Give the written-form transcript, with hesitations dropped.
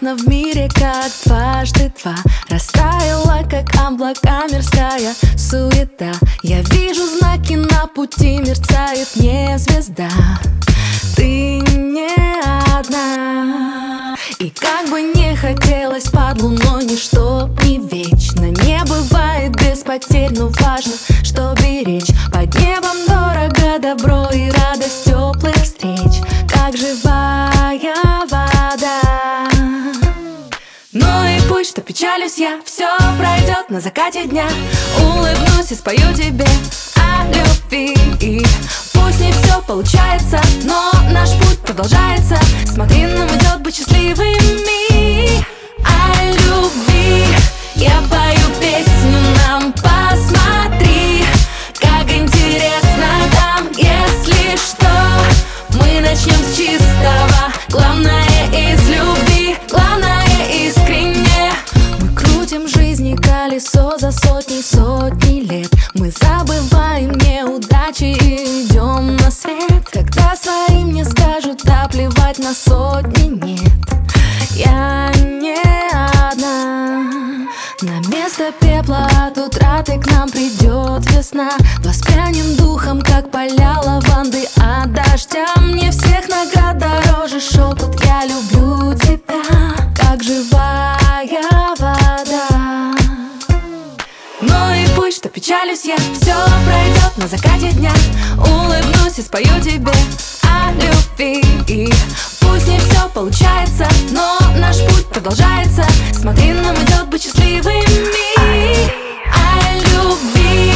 Непонятно в мире, как дважды два. Растаяла, как облака, мирская суета. Я вижу знаки на пути, мерцает мне звезда. Ты не одна. И как бы не хотелось под луной, ничто не вечно. Не бывает без потерь, но важно, что беречь. Под небом дорого добро и радость теплых встреч, как живая вода. Ну и пусть, что печалюсь я, все пройдет на закате дня. Улыбнусь и спою тебе о любви. И пусть не все получается, но наш путь продолжается. Смотри, нам идет быть счастливыми. О любви я пою песню нам, посмотри, как интересно там. Если что, мы начнем с чистого. Главное из любви, главное искренне. Мы крутим жизни колесо за сотни лет. Мы забываем неудачи и идем на свет. Когда своим не скажут, да плевать на сотни нет. Я не одна. На место пепла от утраты к нам придет весна. Воспрянем духом, как поля лаванды от дождя. Мне всех наград дороже шепот, я люблю тебя, как живая вода. Ну и пусть, что печалюсь я, все пройдет на закате дня. Улыбнусь и спою тебе о любви. И пусть не все получается, но наш путь продолжается. Смотри, нам идет быть счастливыми. О любви